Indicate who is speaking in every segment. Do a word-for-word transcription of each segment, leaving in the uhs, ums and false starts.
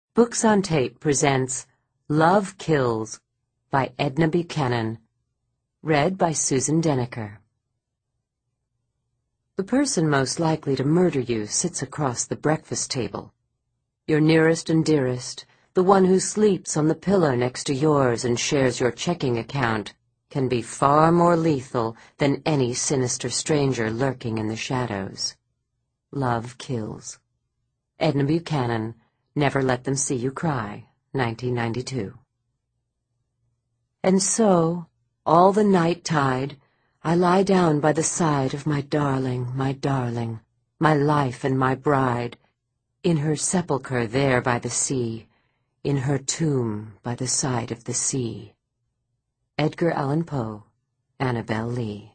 Speaker 1: Books on Tape presents Love Kills by Edna Buchanan, read by Susan Deniker. The person most likely to murder you sits across the breakfast table. Your nearest and dearest, the one who sleeps on the pillow next to yours and shares your checking account, can be far more lethal than any sinister stranger lurking in the shadows. Love Kills. Edna Buchanan, Never Let Them See You Cry, nineteen ninety-two. And so, all the night tide, I lie down by the side of my darling, my darling, my life and my bride, in her sepulchre there by the sea, in her tomb by the side of the sea. Edgar Allan Poe, Annabel Lee.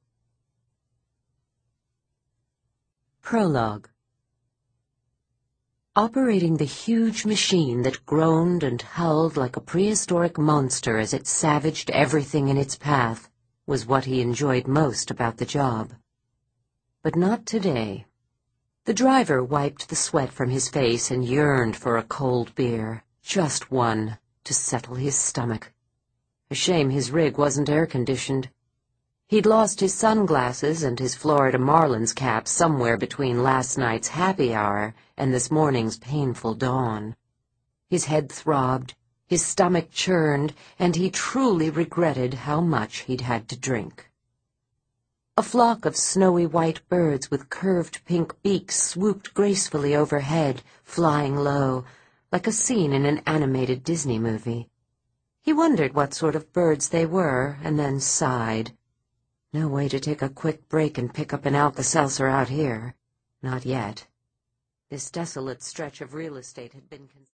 Speaker 1: Prologue. Operating the huge machine that groaned and howled like a prehistoric monster as it savaged everything in its path was what he enjoyed most about the job. But not today. The driver wiped the sweat from his face and yearned for a cold beer, just one, to settle his stomach. A shame his rig wasn't air-conditioned. He'd lost his sunglasses and his Florida Marlins cap somewhere between last night's happy hour and this morning's painful dawn. His head throbbed, his stomach churned, and he truly regretted how much he'd had to drink. A flock of snowy white birds with curved pink beaks swooped gracefully overhead, flying low, like a scene in an animated Disney movie. He wondered what sort of birds they were, and then sighed. No way to take a quick break and pick up an Alka-Seltzer out here. Not yet. This desolate stretch of real estate had been